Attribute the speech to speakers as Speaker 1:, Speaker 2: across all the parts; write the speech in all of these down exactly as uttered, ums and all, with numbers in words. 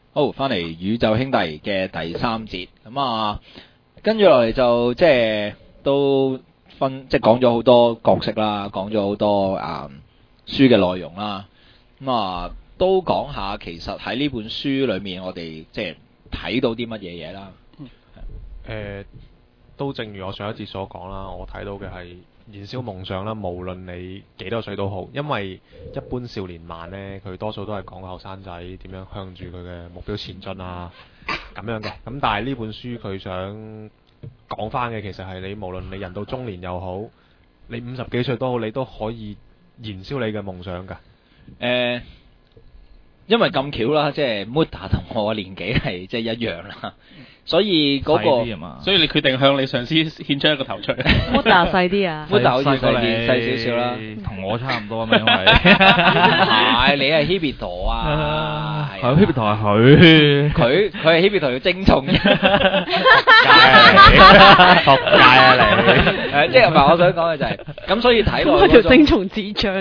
Speaker 1: 好，翻嚟宇宙兄弟嘅第三節，咁啊，跟住落嚟就即係都分，即係講咗好多角色啦，講咗好多啊、嗯、書嘅內容啦，咁啊都講下其實喺呢本書裏面我哋即係睇到啲乜嘢嘢啦。
Speaker 2: 誒、呃，都正如我上一節所講啦，我睇到嘅係燃燒夢想啦，無論你幾多歲都好，因為一般少年漫呢，佢多數都係講後生仔點樣向住佢嘅目標前進啊，咁樣嘅。咁但係呢本書佢想講翻嘅，其實係你無論你人到中年又好，你五十幾歲都好，你都可以燃燒你嘅夢想㗎。
Speaker 1: 誒、呃，因為咁巧啦，即係 Muta 同我嘅年紀係即係一樣啦。所以嗰、那個，
Speaker 3: 所以你決定向你上司獻出一個頭出。
Speaker 4: Muta 細啲啊
Speaker 1: ，Muta 好似細啲，細少少啦，
Speaker 5: 同我差唔多啊嘛，因為
Speaker 1: 係你係 Hibito 啊，
Speaker 5: 係 Hibito 係佢，
Speaker 1: 佢佢係 Hibito 嘅精蟲，仆
Speaker 5: 街啊你！
Speaker 1: 誒，即係唔係我想講嘅就係、是，咁所以睇落
Speaker 4: 條精蟲智障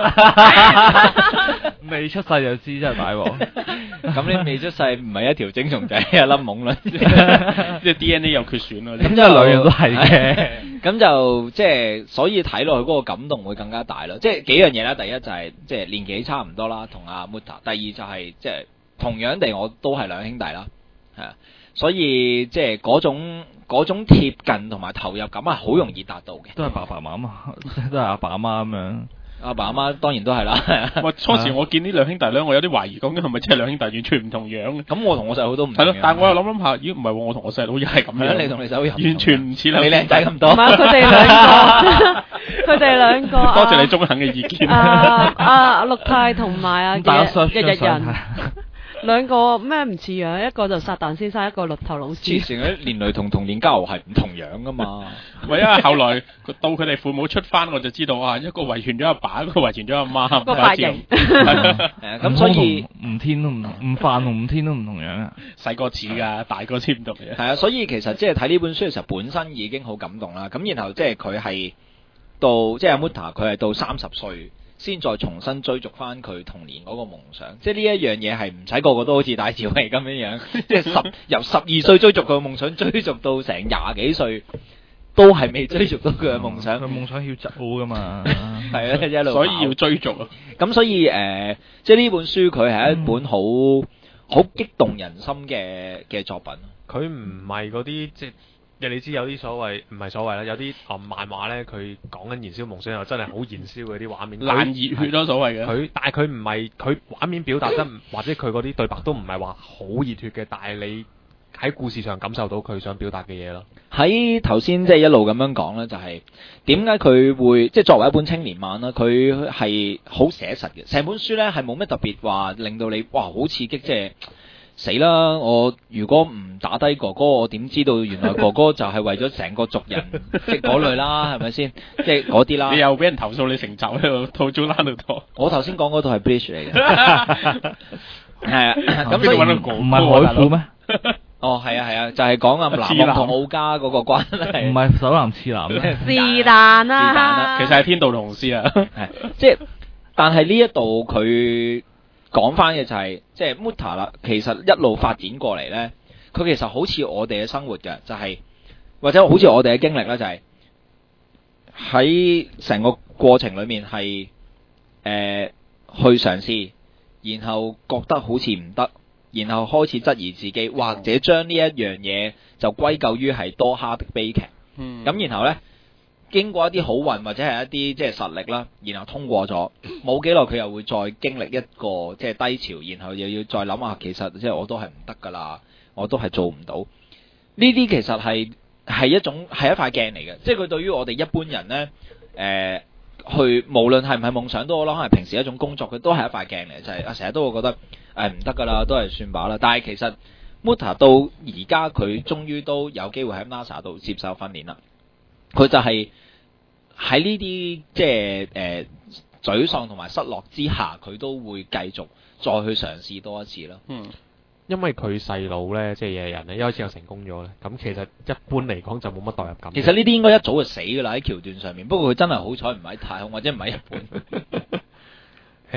Speaker 5: 未出世就知真係大鑊。
Speaker 1: 咁你未出世唔係一條精蟲仔，一粒懵啦，即
Speaker 3: 係 D N A 有缺損咯。
Speaker 1: 咁就兩樣都係嘅。咁就即係所以睇落去嗰個感動會更加大咯。即係幾樣嘢啦，第一就係即係年紀差唔多啦，同阿 Muta。第二就係即係同樣地，我都係兩兄弟啦，係啊。所以即係嗰種嗰種貼近同埋投入感係好容易達到嘅。
Speaker 5: 都係爸爸媽媽，都係阿爸阿媽咁樣。
Speaker 1: 阿爸阿媽當然都係啦。
Speaker 3: 喂，初時我見呢兩兄弟咧，我有啲懷疑，究竟係咪真係兩兄弟完全唔同樣嘅？
Speaker 1: 咁我同我細佬都唔同樣。
Speaker 3: 係咯，但係我又諗諗下，咦唔係喎，我同我細佬又係咁樣。
Speaker 1: 你同你細佬
Speaker 3: 完全唔似兩。
Speaker 1: 你靚仔咁多。
Speaker 4: 唔係佢哋兩個，佢哋兩個。
Speaker 3: 多謝你中肯嘅意見。
Speaker 4: 啊啊，陸太同埋啊嘅日日人。兩個咩唔似樣？一個就撒旦先生，一個綠頭老師。
Speaker 1: 之前嗰啲連雷同同年交係唔同樣噶嘛。
Speaker 3: 唔係啊，後來到佢哋父母出翻，我就知道啊，一個遺傳咗阿爸，一個遺傳咗阿媽。
Speaker 4: 個髮型。
Speaker 1: 係咁所以
Speaker 5: 吳天都唔同，吳範同吳天都唔同樣啊。
Speaker 3: 細個似㗎，大個先唔同嘅。
Speaker 1: 係啊，所以其實即係睇呢本書嘅時候，本身已經好感動啦。咁然後即係佢係到即係阿 Muta，佢係到三十歲。先再重新追逐翻佢童年嗰個夢想，即係呢一樣嘢係唔使個個都好似戴志偉咁樣樣，即係十由十二歲追逐佢嘅夢想，追逐到成廿幾歲都係未追逐到佢嘅夢想。
Speaker 5: 佢夢想要走噶嘛，
Speaker 1: 係啊，一路
Speaker 3: 所以要追逐啊。
Speaker 1: 咁所以誒、呃，即係呢本書佢係一本好好、嗯、激動人心嘅嘅作品。
Speaker 2: 佢唔係嗰啲即係。你知有啲所謂唔係所謂啦，有啲啊漫畫咧，佢講緊燃燒夢想又真係好燃燒嗰啲畫面，
Speaker 3: 爛熱血咯所謂嘅。
Speaker 2: 佢但係佢唔係佢畫面表達得，或者佢嗰啲對白都唔係話好熱血嘅，但係你喺故事上感受到佢想表達嘅嘢咯。
Speaker 1: 喺頭先即係一路咁樣講咧，就係點解佢會即係作為一本青年漫啦，佢係好寫實嘅。成本書咧係冇咩特別話令到你哇好刺激，即係。死啦！我如果唔打低哥哥，我點知道原來哥哥就係為咗成個族人，即係嗰類啦，係咪先？即係嗰啲啦。
Speaker 3: 你又俾人投訴你成就喺度套租欄度拖。
Speaker 1: 我頭先講嗰套係 Bleach 嚟嘅。係啊，咁
Speaker 3: 所以揾到
Speaker 5: 哥唔係海虎咩？
Speaker 1: 哦，係啊係啊，就係講阿南夢同奧家嗰個關係。
Speaker 5: 唔係手男次男咩？
Speaker 4: 是但啦。
Speaker 1: 是但啦。
Speaker 3: 其實係天道同師啊。
Speaker 1: 係，即係，但係呢一度佢。講翻嘅就係、是、即係 Muta 啦，其實一路發展過嚟咧，佢其實好似我哋嘅生活嘅，就係、是、或者好似我哋嘅經歷咧，就係喺成個過程裏面係誒、呃、去嘗試，然後覺得好似唔得，然後開始質疑自己，或者將呢一樣嘢就歸咎於係多哈的悲劇。嗯，咁然後咧。經過一啲好運或者係一啲即係實力啦，然後通過咗，冇幾耐佢又會再經歷一個即係低潮，然後又要再諗下，其實即係我都係唔得噶啦，我都係做唔到。呢啲其實係係一種係一塊鏡嚟嘅，即係佢對於我哋一般人呢，誒、呃，去無論係唔係夢想都好啦，可能係平時一種工作，佢都係一塊鏡嚟，就係啊成日都會覺得誒唔得噶啦，都係算罷啦。但係其實 Muta 到而家佢終於都有機會喺 NASA 度接受訓練啦，佢就係、是。喺呢啲即係誒沮喪同埋失落之下，佢都會繼續再去嘗試多一次咯。嗯，
Speaker 2: 因為佢細佬咧，即係野人咧，一開始就成功咗咧。咁其實一般嚟講就冇乜代入感。
Speaker 1: 其實呢啲應該一早就死㗎啦，喺橋段上面。不過佢真係好彩唔喺太空或者唔喺日本。
Speaker 2: 誒、呃，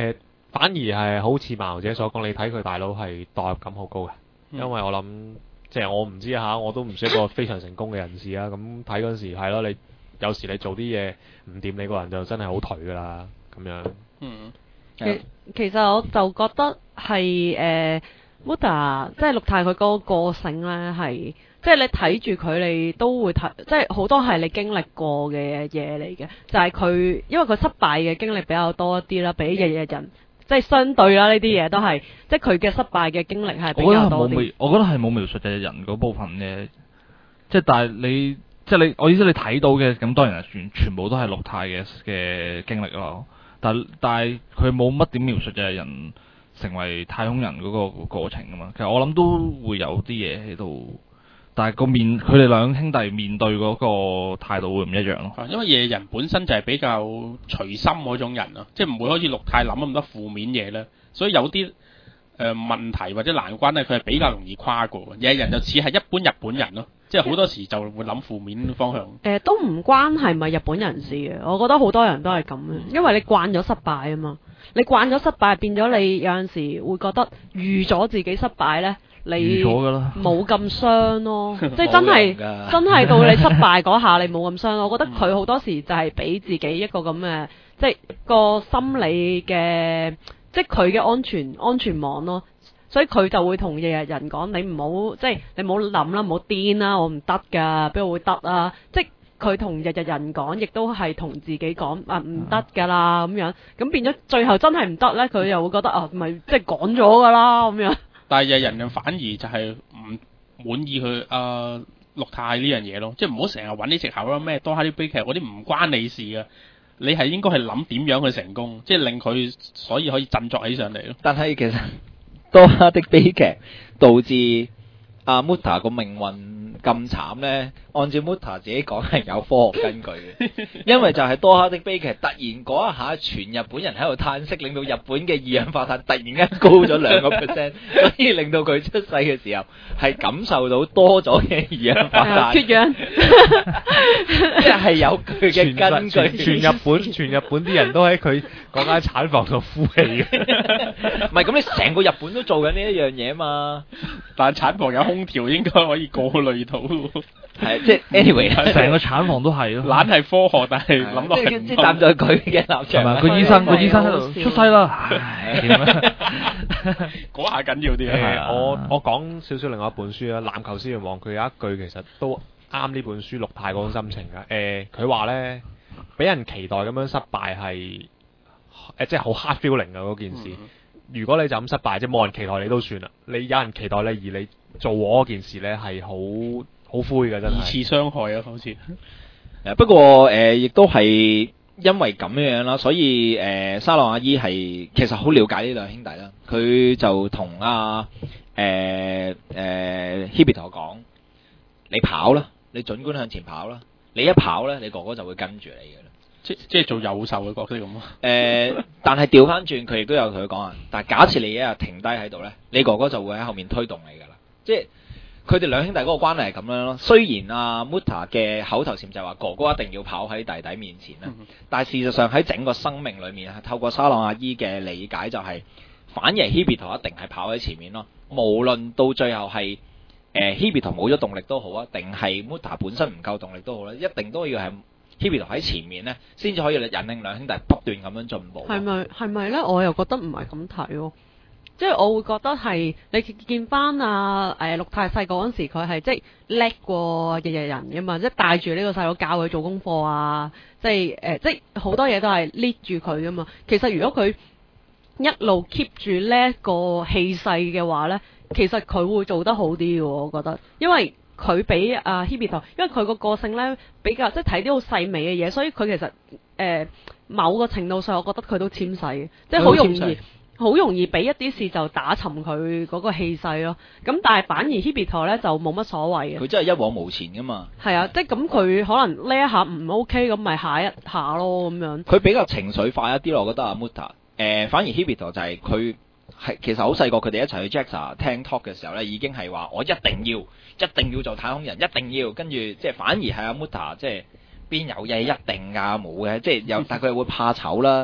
Speaker 2: 反而係好似漫遊者所講，你睇佢大佬係代入感好高嘅，
Speaker 3: 嗯
Speaker 2: 因為我諗即係我唔知嚇，我都唔算一個非常成功嘅人士啊。咁睇嗰陣時係咯，你有時你做啲嘢唔掂，你個人就真係好頹噶啦咁樣。
Speaker 3: 嗯，
Speaker 4: 其其實我就覺得係誒 Muta 即係陸太佢嗰個個性咧係。即係你睇住佢，你都會睇，即係好多係你經歷過嘅嘢嚟嘅。就係、是、佢，因為佢失敗嘅經歷比較多一啲啦，比日日人即係相對啦，呢啲嘢都係，即係佢嘅失敗嘅經歷係比較多啲。
Speaker 5: 我覺得係冇描述日日人嗰部分嘅，即係但係你即係你，我意思你睇到嘅咁當然係全全部都係陸太嘅嘅經歷咯。但但係佢冇乜點描述日日人成為太空人嗰個過程啊嘛。其實我諗都會有啲嘢喺度。但係個面，佢哋兩兄弟面對嗰個態度會唔一樣咯。
Speaker 3: 因為夜人本身就係比較隨心嗰種人啊，即係唔會好似陸太諗咁多負面嘢咧，所以有啲誒、呃、問題或者難關咧，佢係比較容易跨過。夜人就似係一般日本人咯，即係好多時就會諗負面方向。誒、
Speaker 4: 呃，都唔關係咪日本人事嘅，我覺得好多人都係咁嘅，因為你慣咗失敗啊嘛，你慣咗失敗變咗你有陣時會覺得預咗自己失敗咧。你冇咁傷咯，即係真係真係到你失敗嗰下，你冇咁傷。我覺得佢好多時就係俾自己一個咁嘅，即係個心理嘅，即係佢嘅安全安全網咯。所以佢就會同日日人講：你唔好即係你唔好諗啦，唔好癲啦，我唔得㗎，邊度會得啊？即係佢同日日人講，亦都係同自己講啊，唔得㗎啦咁樣。咁變咗最後真係唔得咧，佢又會覺得啊，咪即係講咗㗎啦咁樣。
Speaker 3: 但係日人又反而就係唔滿意佢啊陸太呢樣嘢咯，即係唔好成日揾啲藉口咯，咩多哈啲悲劇嗰啲唔關你事嘅，你係應該係諗點樣去成功，即係令佢所以可以振作起上嚟咯。
Speaker 1: 但係其實多哈的悲劇導致阿 Muta 個命運咁慘呢，按照 Muta 自己講係有科學根據嘅，因為就係多哈的悲劇突然嗰一下，全日本人喺度嘆息，令到日本嘅二氧化碳突然間高咗兩個 percent， 所以令到佢出世嘅時候係感受到多咗嘅二氧化碳，
Speaker 4: 缺氧，
Speaker 1: 即係有佢嘅根據。
Speaker 2: 全日本全日本啲人都喺佢嗰間產房度呼氣嘅，
Speaker 1: 唔係咁，你成個日本都做緊呢一樣嘢嘛？
Speaker 3: 但係產房有空調，應該可以過濾到。
Speaker 1: 係即係 anyway，
Speaker 5: 成個產房都係咯，
Speaker 3: 懶係科學，但係諗落
Speaker 1: 即係站在佢嘅立場，
Speaker 5: 係咪？個醫生個醫生喺度出世啦，點啊？
Speaker 3: 嗰下緊要啲
Speaker 2: 啊！我我講少少另外一本書啦，《籃球小人王》佢有一句其實都啱呢本書陸太嗰種心情㗎。誒，佢話咧，俾人期待咁樣失敗係誒，即係好 hard feeling 㗎嗰件事。嗯、如果你就咁失敗，即係冇人期待你都算啦。你有人期待你，而你做我嗰件事咧係好好灰嘅，真係
Speaker 3: 二次傷害啊，好似。
Speaker 1: 誒不過誒，亦、呃、都係因為咁樣樣啦，所以誒、呃、沙朗阿姨係其實好了解呢兩兄弟啦。佢就同阿誒誒 Hibito 講：你跑啦，你儘管向前跑啦，你一跑咧，你哥哥就會跟住你嘅啦。
Speaker 3: 即即係做幼獸嘅角色咁啊。
Speaker 1: 誒、呃，但係調翻轉，佢亦都有同佢講啊。但係假設你一日停低喺度咧，你哥哥就會喺後面推動你㗎啦。即係佢哋兩兄弟嗰個關係係咁樣咯。雖然阿 Muta 嘅口頭禪就係話哥哥一定要跑喺弟弟面前啦，嗯、但係事實上喺整個生命裏面，係透過沙朗阿姨嘅理解就係、是，反而 Hibito 一定係跑喺前面咯。無論到最後係誒 Hibito 冇咗動力都好啊，定係 Muta 本身唔夠動力都好咧，一定都要係 Hibito 喺前面咧，先至可以引領兩兄弟不斷咁樣進步。係
Speaker 4: 咪係咪咧？我又覺得唔係咁睇喎。即係我會覺得係你見翻啊誒陸太細個嗰陣時，佢係即係叻過日日人嘅嘛，即係帶住呢個細佬教佢做功課啊，即係誒、呃、即係好多嘢都係 lead 住佢噶嘛。其實如果佢一路 keep 住呢一個氣勢嘅話咧，其實佢會做得好啲嘅，我覺得，因為佢比阿 Hibito， 因為佢個個性咧比較即係睇啲好細微嘅嘢，所以佢其實誒、呃、某個程度上，我覺得佢都纖細嘅，即係好容易。好容易俾一啲事就打沉佢嗰個氣勢咯，咁但係反而 Hibito 咧就冇乜所謂嘅。
Speaker 1: 佢真係一往無前噶嘛。係
Speaker 4: 啊，即係咁佢可能呢一下唔 OK，咁咪下一下咯咁樣。
Speaker 1: 佢比較情緒化一啲咯，我覺得阿 Muta。誒，反而 Hibito 就係佢係其實好細個，佢哋一齊去 JAXA 聽 talk 嘅時候咧，已經係話我一定要一定要做太空人，一定要跟住即係反而係阿 Muta 即係邊有嘢一定㗎冇嘅，即係有，但係佢會怕醜啦。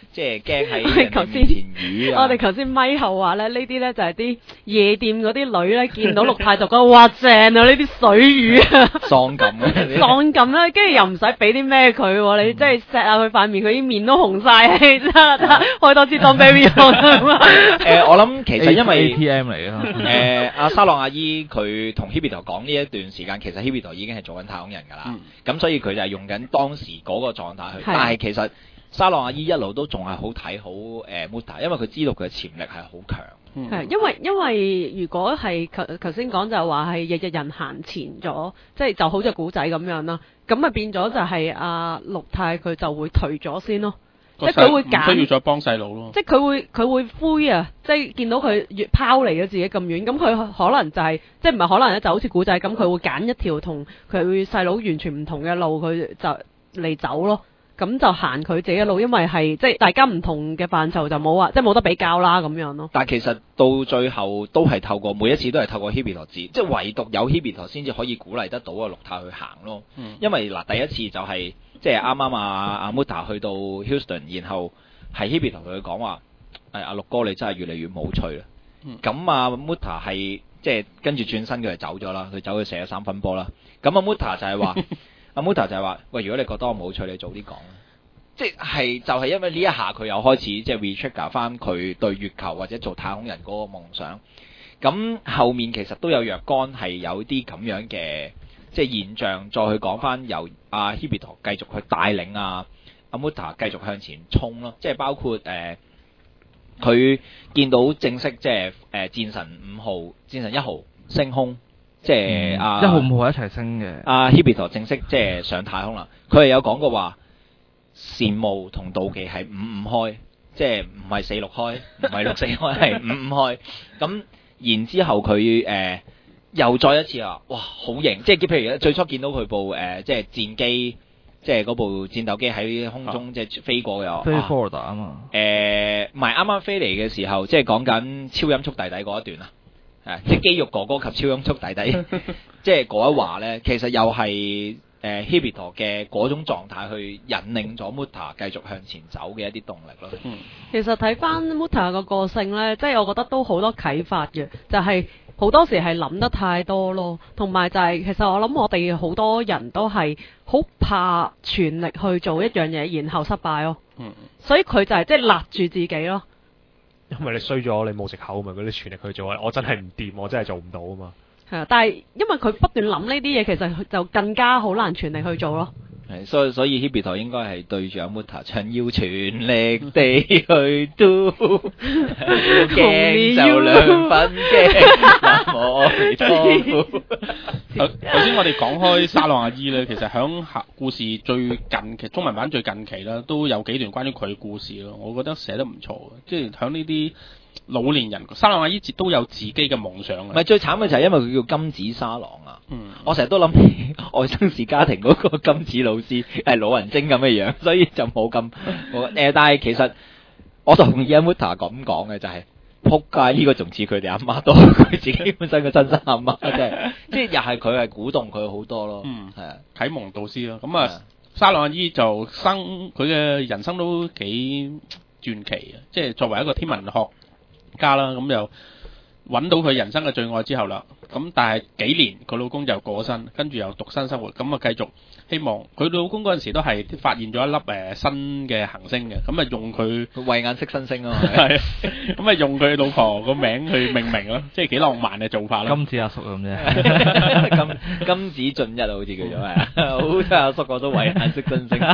Speaker 1: 即係驚喺
Speaker 4: 我哋頭先
Speaker 1: 人哋面前語啊。
Speaker 4: 我哋頭先咪後話咧，呢啲咧就係啲夜店嗰啲女咧，見到陸太就覺得哇正啊！呢啲水魚啊，
Speaker 1: 喪咁嘅，
Speaker 4: 喪咁啦，跟住又唔使俾啲咩佢喎，你即係錫下佢塊面，佢啲面都紅晒，真係開多支當 baby 用啊！
Speaker 1: 誒，我諗其實因為
Speaker 5: A T M 嚟嘅。
Speaker 1: 誒阿沙朗阿姨佢同 Hibito 講呢一段時間，其實 Hibito 已經係做緊太空人㗎啦。咁、
Speaker 3: 嗯、
Speaker 1: 所以佢就係用緊當時嗰個狀態去，但係其實沙朗阿姨一路都仲係好睇好誒 Muta，因為佢知道佢嘅潛力係好強。
Speaker 4: 係、嗯，因為因為如果係頭頭先講就話係日日人行前咗，即係就好似古仔咁樣啦，咁咪變咗就係阿陸太佢就會頹咗先咯。即係佢會揀，
Speaker 3: 唔需要再幫細佬咯。
Speaker 4: 即係佢會佢會灰啊！即係見到佢越拋離咗自己咁遠，咁佢可能就係、是、即係唔係可能咧，就好似古仔咁，佢會揀一條同佢細佬完全唔同嘅路，佢就嚟走咯。咁就行佢自己嘅路，因為係即係大家唔同嘅範疇，就冇話即係冇得比較啦咁樣咯。
Speaker 1: 但係其實到最後都係透過每一次都係透過 Hibito 知，即係唯獨有 Hibito 先至可以鼓勵得到啊陸太去行咯。
Speaker 3: 嗯、
Speaker 1: 因為嗱第一次就係、是。即係啱啱啊阿 Muta 去到 Houston，然後係 Hibito 同佢講話，誒阿陸哥你真係越嚟越冇趣啦。咁、嗯、啊 Muta 係即係跟住轉身佢就走咗啦，佢走去射咗三分波啦。咁阿 Muta 就係話，阿 Muta 就係話，喂如果你覺得我冇趣，你早啲講啦。即係就係、是、因為呢一下佢又開始即係 retrigger 翻佢對月球或者做太空人嗰個夢想。咁後面其實都有若干係有啲咁樣嘅。即係現象，再去講翻由阿 Hibito 繼續去帶領啊，阿 Muta 繼續向前衝咯。即係包括誒，佢、呃、見到正式即係誒、呃、戰神五號、戰神一號升空，即係阿一號
Speaker 5: 五號一齊升嘅。
Speaker 1: 阿 Hibito 正式即係上太空啦。佢係有講過話，羨慕同妒忌係五五開，即係唔係四六開，唔係六四開，係五五開。咁然之後佢誒。呃又再一次啊！哇，好型！即係譬如最初見到佢部誒、呃，即係戰機，即係嗰部戰鬥機喺空中、啊、即係飛過嘅。飛
Speaker 5: forward 啊嘛。
Speaker 1: 誒，唔係啱啱飛嚟嘅時候，即係講緊超音速弟弟嗰一段啊，係即係肌肉哥哥及超音速弟弟，即係嗰一話咧，其實又係誒 Hibito 嘅嗰種狀態去引領咗 Muta 繼續向前走嘅一啲動力咯。
Speaker 4: 嗯，其實睇翻 Muta 個個性咧，即係我覺得都好多啟發嘅，就係、是。好多時係諗得太多咯，同埋就係、是、其實我諗我哋好多人都係好怕全力去做一樣嘢，然後失敗咯。嗯，所以佢就係即係勒住自己咯。
Speaker 2: 因為你衰咗，你冇藉口嘛，嗰啲全力去做，我真係唔掂，我真係做唔到啊嘛。
Speaker 4: 係啊，但係因為佢不斷諗呢啲嘢，其實就更加好難全力去做咯。
Speaker 1: 係，所以所以 Hibito 應該係對住阿 Muta 唱要全力地去 do， 驚就兩分驚，南無阿彌陀佛。
Speaker 3: 頭先我哋講開沙朗阿姨咧，其實響故事最近期中文版最近期啦，都有幾段關於佢嘅故事咯，我覺得寫得唔錯嘅，即係響呢啲。老年人沙朗阿姨都有自己嘅夢想嘅。
Speaker 1: 唔係最慘嘅就係因為佢叫金子沙朗啊。
Speaker 3: 嗯，
Speaker 1: 我成日都諗起外生氏家庭嗰個金子老師係老人精咁嘅樣，所以就冇咁誒。但係其實我同意阿 Muta 咁講嘅就係、是，撲街呢個仲似佢哋阿媽多，佢自己本身嘅親生阿媽，即係即係又係佢係鼓動佢好多咯。
Speaker 3: 嗯，
Speaker 1: 係啊，
Speaker 3: 啟蒙導師咯。咁啊，沙朗阿姨就生佢嘅人生都幾傳奇嘅，即係作為一個天文學家啦，咁又揾到佢人生嘅最愛之後啦，咁但係幾年佢老公就過咗身，跟住又獨身生活，咁啊繼續希望佢老公嗰陣時都係發現咗一粒誒、呃、新嘅行星嘅，咁啊用佢
Speaker 1: 慧眼識新星啊嘛，
Speaker 3: 係，咁啊用佢老婆個名去命名咯，即係幾浪漫嘅做法啦。
Speaker 5: 金子阿叔咁啫，
Speaker 1: 金金子俊一啊，好似叫做係，好彩阿叔我都慧眼識新星，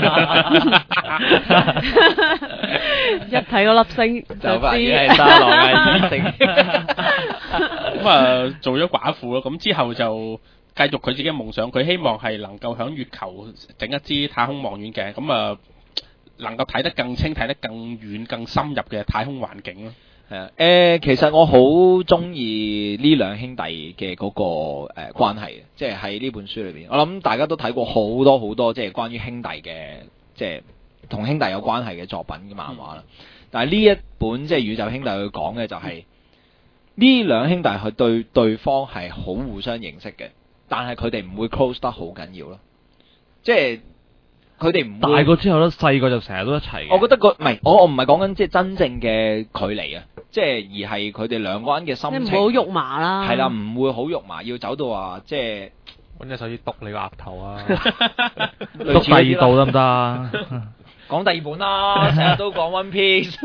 Speaker 4: 一睇嗰粒星就
Speaker 1: 發現係沙朗阿姨星。
Speaker 3: 咁啊，做咗寡婦咯，咁之後就繼續佢自己嘅夢想，佢希望係能夠響月球整一支太空望遠鏡，咁啊能夠睇得更清、睇得更遠、更深入嘅太空環境咯。
Speaker 1: 係啊，誒、呃，其實我好中意呢兩兄弟嘅嗰、那個誒、呃、關係，即係喺呢本書裏邊，我諗大家都睇過好多好多，即係關於兄弟嘅，即係同兄弟有關係嘅作品嘅漫畫啦。嗯、但係呢一本即係宇宙兄弟佢講嘅就係、是。呢兩兄弟佢對對方係好互相認識嘅，但係佢哋唔會 close 得好緊要咯。即係佢哋唔
Speaker 5: 大個之後咧，細個就成日都一齊嘅。
Speaker 1: 我覺得個唔係，我我唔係講緊即係真正嘅距離啊，即係而係佢哋兩個人嘅心情。
Speaker 4: 你唔好肉麻啦。
Speaker 1: 係啦，唔會好肉麻，要走到話即係
Speaker 2: 揾隻手指篤你個額頭啊！
Speaker 5: 篤第二度得唔得啊？
Speaker 1: 講第二本啦，成日都講 One Piece，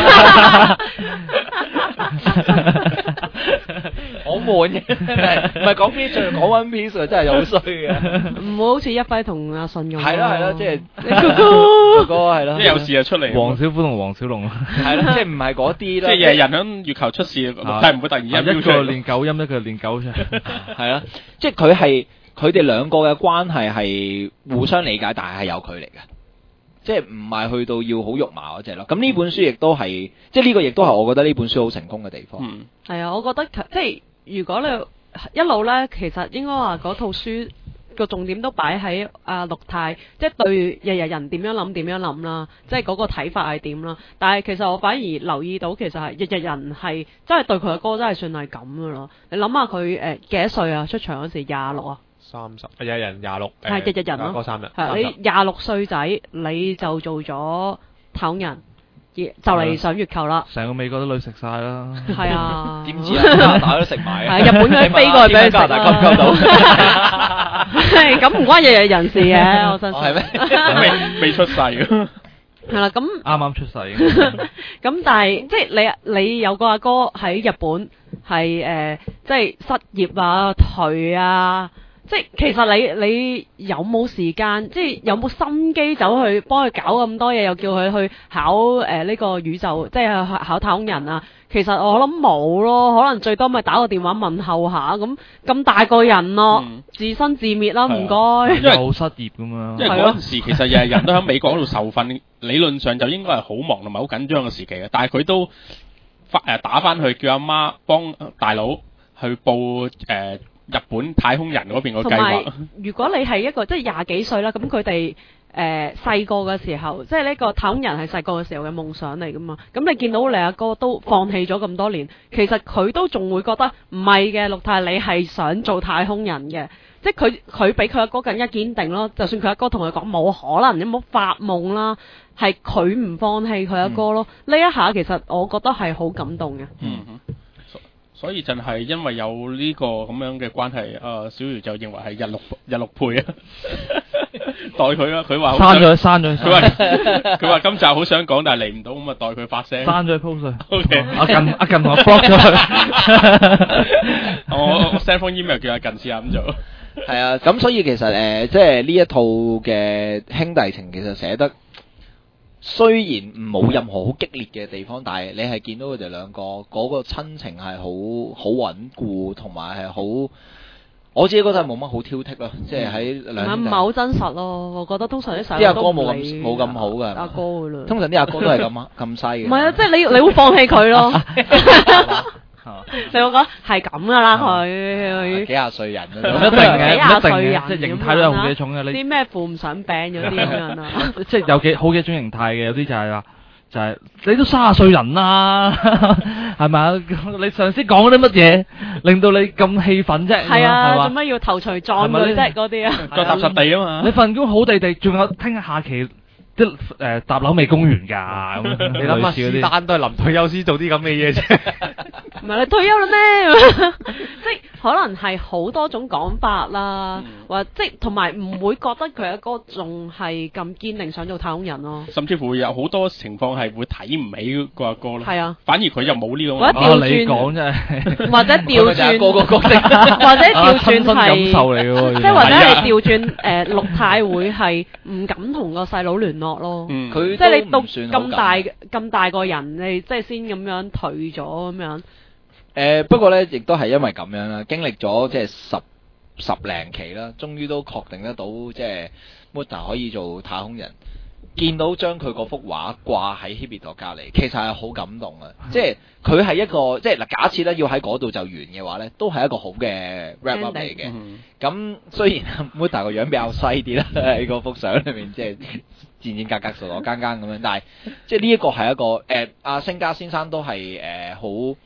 Speaker 1: 好悶嘅，唔係講 Piece 就講 One Piece 真係好衰嘅。
Speaker 4: 唔好好似一輝同阿信咁。
Speaker 1: 係啦係啦，即係
Speaker 4: 哥哥
Speaker 1: 哥哥係啦，
Speaker 3: 即係有事就出嚟。
Speaker 5: 黃小虎同黃小龍
Speaker 1: 係啦，即係唔係嗰啲啦。
Speaker 3: 即係日日響月球出事，但係唔會突然之間飆
Speaker 5: 一個
Speaker 3: 出嚟。
Speaker 5: 練九音，一個練九出。
Speaker 1: 係啦，即係佢係佢哋兩個嘅關係係互相理解，但係係有距離嘅。即係唔係去到要好肉麻嗰隻咯，咁呢本書亦都係，即係呢個亦都係我覺得呢本書好成功嘅地方。
Speaker 3: 嗯，
Speaker 4: 係啊，我覺得即係如果你一路咧，其實應該話嗰套書個重點都擺喺阿陸太，即係對日日人點樣諗點樣諗啦，即係嗰個睇法係點啦。但係其實我反而留意到，其實係日日人係真係對佢嘅歌真係算係咁噶咯。你諗下佢誒幾多歲啊？出場嗰時廿六啊？
Speaker 2: 三十，日日人廿六，
Speaker 4: 係日日人咯，
Speaker 2: 過三日。
Speaker 4: 係你廿六歲仔，你就做咗太空人，就嚟上月球啦。
Speaker 5: 成個美國都女食晒啦。
Speaker 4: 係啊，
Speaker 1: 點知啊？加拿大都食埋啊！
Speaker 4: 係日本嗰啲飛過去俾佢食
Speaker 1: 加拿大溝唔溝到？
Speaker 4: 係咁唔關日日人事嘅，我相信。
Speaker 1: 係咩？
Speaker 3: 未未出世㗎。
Speaker 4: 係啦，咁
Speaker 5: 啱啱出世。
Speaker 4: 咁但係即係你你有個阿哥喺日本係誒，即係失業啊、頹啊。即係其實你你有冇時間，即係有冇心機走去幫佢搞咁多嘢，又叫佢去考誒呢、呃呢個宇宙，即係去考太空人啊？其實我諗冇咯，可能最多咪打個電話問候下咁。咁大個人咯，嗯、自生自滅啦，唔該。
Speaker 3: 因為
Speaker 5: 好失業咁樣。
Speaker 3: 因為嗰陣時其實日日人都喺美國嗰度受訓，理論上就應該係好忙同埋好緊張嘅時期嘅，但係佢都發誒打翻去叫阿媽幫大佬去報誒。呃日本太空人嗰邊個計劃。
Speaker 4: 如果你係一個即係廿幾歲啦，咁佢哋誒細個嘅時候，即係呢個太空人係細個嘅時候嘅夢想嚟噶嘛。咁你見到你阿哥都放棄咗咁多年，其實佢都仲會覺得唔係嘅，陸太你係想做太空人嘅，即係佢佢比佢阿哥更加堅定咯。就算佢阿哥同佢講冇可能，你冇發夢啦，係佢唔放棄佢阿哥咯。呢、嗯、一下其實我覺得係好感動嘅。
Speaker 3: 嗯。所以就係因為有呢個咁樣嘅關係，啊、呃、小魚就認為係日綠日綠配啊，代佢啊，佢話
Speaker 5: 刪咗刪咗，
Speaker 3: 佢話佢話今集好想講，但係嚟唔到，咁啊代佢發聲，
Speaker 5: 刪咗 post。
Speaker 3: O K，
Speaker 5: 阿近阿近同我 block 咗佢，
Speaker 3: 我我 send 封 email 叫阿近試下咁做。
Speaker 1: 係啊，咁所以其實誒、呃，即係呢一套嘅兄弟情，其實寫得。雖然冇任何好激烈嘅地方，但係你係見到佢哋兩個嗰、嗰個親情係好好穩固，同埋係好，我自己覺得係冇乜好挑剔咯，即係喺兩兄弟。
Speaker 4: 唔係好真實咯，我覺得通常啲細
Speaker 1: 啲阿哥冇咁冇咁好㗎。
Speaker 4: 阿哥噶啦。
Speaker 1: 通常啲阿哥都係咁咁西嘅。
Speaker 4: 唔係啊，即係你你會放棄佢咯。你會講係咁噶啦，佢
Speaker 1: 幾廿歲人啊，
Speaker 5: 唔一定嘅，
Speaker 4: 幾廿歲人
Speaker 5: 即係形態都有好幾種嘅。你
Speaker 4: 啲咩負唔上病嗰啲咁樣啊？
Speaker 5: 即係有幾好幾種形態嘅，有啲就係話就係你都卅歲人啦，係咪啊？你上司講啲乜嘢令到你咁氣憤啫？
Speaker 4: 係啊，做乜要頭錘撞佢啫？嗰啲啊，
Speaker 3: 腳踏實地啊嘛！
Speaker 5: 你份工好地地，仲有聽日下期。啲誒搭樓未供完㗎，咁
Speaker 2: 你諗下，是但都係臨退休先做啲咁嘅嘢啫。
Speaker 4: 唔係你退休啦咩？即係可能係好多種講法啦，嗯、或即係同埋唔會覺得佢阿哥仲係咁堅定想做太空人咯。
Speaker 3: 甚至乎有好多情況係會睇唔起個阿哥咯。係
Speaker 4: 啊，
Speaker 3: 反而佢又冇呢種。
Speaker 4: 或者調轉，
Speaker 5: 你講真係，
Speaker 4: 或者調轉
Speaker 1: 個個角色，
Speaker 4: 或者調轉係
Speaker 5: 感受嚟嘅喎，
Speaker 4: 即係或者係調轉誒，陸太會係唔敢同個細佬聯絡。咯，
Speaker 1: 嗯，佢
Speaker 4: 即係你到咁大咁大個人，你即係先咁樣退咗咁樣。誒、
Speaker 1: 呃，不過咧，亦都係因為咁樣啦，經歷咗即係十十零期啦，終於都確定得到，即係 Muta 可以做太空人。見到將佢嗰幅畫掛喺 Hibito 度隔離，其實係好感動啊！即係佢係一個即係嗱，假設咧要喺嗰度就完嘅話咧，都係一個好嘅 wrap up 嚟嘅。咁、嗯、雖然 Muta 個樣比較細啲啦，喺嗰幅相裏面即係戰戰格格、傻傻更更咁樣，但係即係呢一個係一個誒，阿、呃、星家先生都係誒好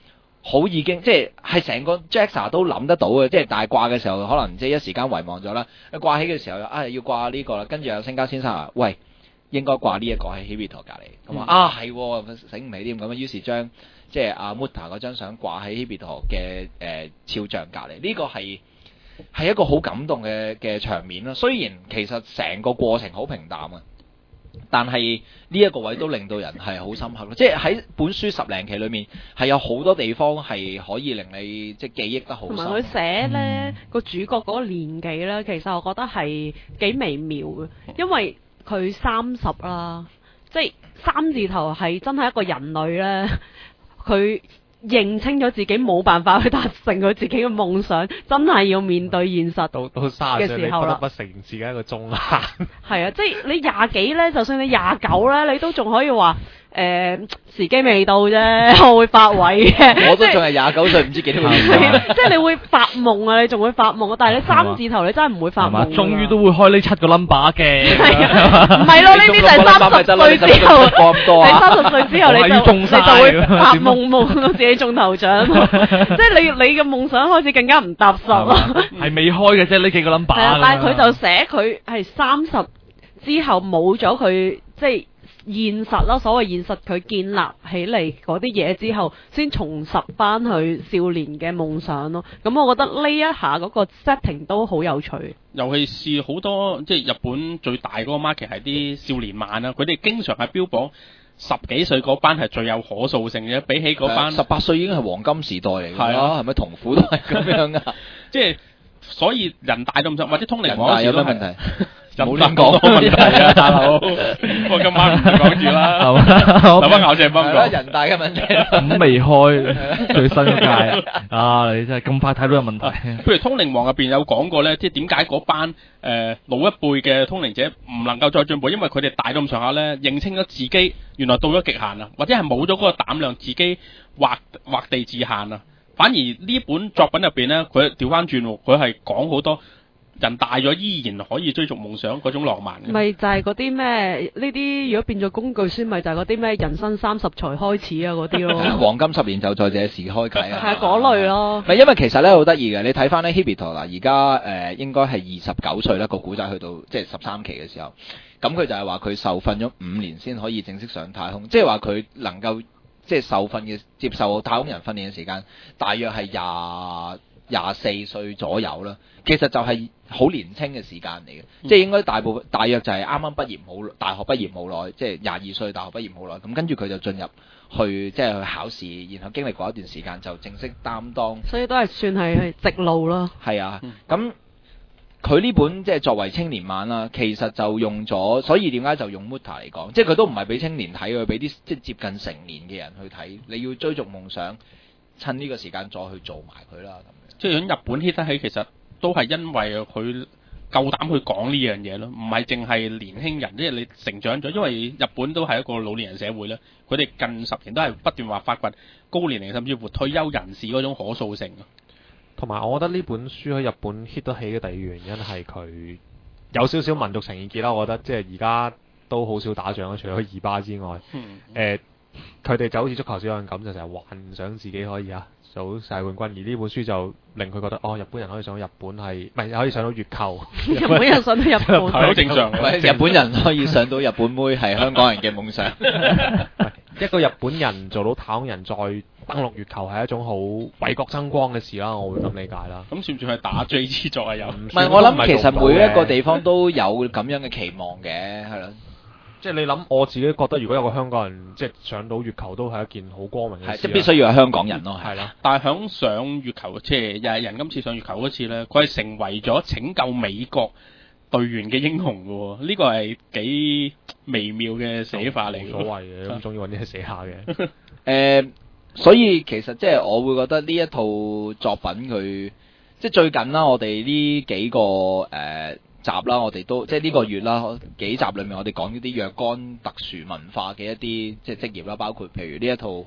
Speaker 1: 好已經即係係成個 J A X A 都諗得到嘅，即係大掛嘅時候可能即係一時間遺忘咗啦。掛起嘅時候啊要掛呢個啦，跟住有星家先生話喂，應該掛呢一個喺 Hibito 隔離，咁話、嗯、啊係醒唔起添咁啊，於是將即係阿 Muta 嗰張相掛喺 Hibito 嘅誒肖像隔離，呢、這個係係一個好感動嘅嘅場面啦。雖然其實成個過程好平淡啊，但係呢一個位都令到人係好深刻咯。即係喺本書十零期裏面係有好多地方係可以令你即係記憶得好深。
Speaker 4: 同埋佢寫咧個主角嗰個年紀咧，其實我覺得係幾微妙嘅，因為佢三十啦，即係三字頭係真係一個人類咧，佢認清咗自己冇辦法去達成佢自己嘅夢想，真係要面對現實
Speaker 2: 到到三十歲你不得不承認自己一個中坑。
Speaker 4: 係啊，即係你廿幾咧，就算你廿九咧，你都仲可以話。誒、呃、時機未到啫，我會發圍嘅。
Speaker 1: 我都仲係廿九歲，唔知幾多年。
Speaker 4: 即係你會發夢啊！你仲會發夢啊！但係你三字頭你真係唔會發夢。
Speaker 5: 終於都會開呢七個 number 嘅。
Speaker 4: 唔係咯，呢啲就係三十歲之後。你三十歲之後你就你就會發夢夢到自己中頭獎。即係你你嘅夢想開始更加唔踏實咯。
Speaker 5: 係未開嘅啫，呢幾個 number。係啊，
Speaker 4: 但係佢就寫佢係三十之後冇咗佢即係。現實啦，所謂現實，佢建立起嚟嗰啲嘢之後，先重拾翻佢少年嘅夢想咯。咁我覺得呢一下嗰個 setting 都好有趣。
Speaker 3: 尤其是好多即係日本最大嗰個 market 係啲少年漫啦，佢哋經常係標榜十幾歲嗰班係最有可塑性嘅，比起嗰班
Speaker 1: 十八歲已經係黃金時代嚟㗎啦，係咪同苦都係咁樣啊？
Speaker 3: 即係所以人大都唔想，或者通靈王
Speaker 1: 人大有咩問題？
Speaker 3: 冇亂講問題啊，大佬！我今晚唔講住啦，留翻咬正幫講。
Speaker 1: 人大嘅問題，
Speaker 5: 咁未開最新一屆啊！你真係咁快睇到有問題。
Speaker 3: 譬如通靈王入邊有講過咧，即係點解嗰班誒、呃、老一輩嘅通靈者唔能夠再進步，因為佢哋大到咁上下咧，認清咗自己原來到咗極限啊，或者係冇咗嗰個膽量，自己劃劃地自限啊。反而呢本作品入邊咧，佢調翻轉，佢係講好多。人大咗依然可以追逐夢想嗰種浪漫嘅，
Speaker 4: 咪就係嗰啲咩呢啲？如果變咗工具書，咪就係嗰啲咩人生三十才開始啊嗰啲咯。
Speaker 1: 黃金十年就在這時開啓啊。
Speaker 4: 係嗰類咯。
Speaker 1: 咪因為其實咧好得意嘅，你睇翻咧 Hibito 嗱，而家誒應該係二十九歲啦，個古仔去到即係十三期嘅時候，咁佢就係話佢受訓咗五年先可以正式上太空，即係話佢能夠即係受訓嘅接受太空人訓練嘅時間，大約係廿廿四歲左右啦。其實就係好年輕嘅時間嚟嘅，嗯、即係應該大部分大約就係啱啱畢業冇大學畢業冇耐，即係廿二歲大學畢業冇耐，咁跟住佢就進入去即係去考試，然後經歷過一段時間就正式擔當，
Speaker 4: 所以都係算係直路咯。
Speaker 1: 係啊，咁佢呢本即係作為青年漫啦，其實就用咗，所以點解就用 Muta 嚟講，即係佢都唔係俾青年睇，佢俾啲即係接近成年嘅人去睇。你要追逐夢想，趁呢個時間再去做埋佢啦，咁樣。
Speaker 3: 即係喺日本 hit 得起，其實。都係因為佢夠膽去講呢樣嘢咯，唔係淨係年輕人，即係你成長咗，因為日本都係一個老年人社會啦。佢哋近十年都係不斷話發掘高年齡甚至乎退休人士嗰種可塑性。
Speaker 2: 同埋我覺得呢本書喺日本 hit 得起嘅第二原因係佢有少少民族情意結啦。我覺得即係而家都好少打仗啦，除咗二巴之外，誒佢哋就好似足球小將咁，就成日幻想自己可以啊做世界冠軍，而呢本書就令佢覺得哦，日本人可以上到日本係，唔係可以上到月球？
Speaker 4: 日本人上到日本
Speaker 3: 係好正常。
Speaker 1: 日本人可以上到日本妹係香港人嘅夢想。
Speaker 2: 一個日本人做到太空人再登陸月球係一種好為國爭光嘅事啦，我會咁理解啦。
Speaker 3: 咁算唔算係打追之作啊？又唔
Speaker 1: 係，我諗其實每一個地方都有咁樣嘅期望嘅，係咯。
Speaker 2: 即係你諗，我自己覺得如果有個香港人即係上到月球，都係一件好光榮嘅事。
Speaker 1: 即係必須要係香港人咯，
Speaker 2: 係啦。
Speaker 3: 但係響上月球，即係日日人今次上月球嗰次咧，佢係成為咗拯救美國隊員嘅英雄嘅，呢、這個係幾微妙嘅寫法嚟。冇所謂嘅，咁總要揾啲嘢寫下嘅。
Speaker 1: 誒、呃，所以其實即係我會覺得呢一套作品佢即係最近啦，我哋呢幾個誒。呃集啦，我哋都即係呢個月啦，幾集裏面我哋講呢啲若干特殊文化嘅一啲即係職業啦，包括譬如呢一套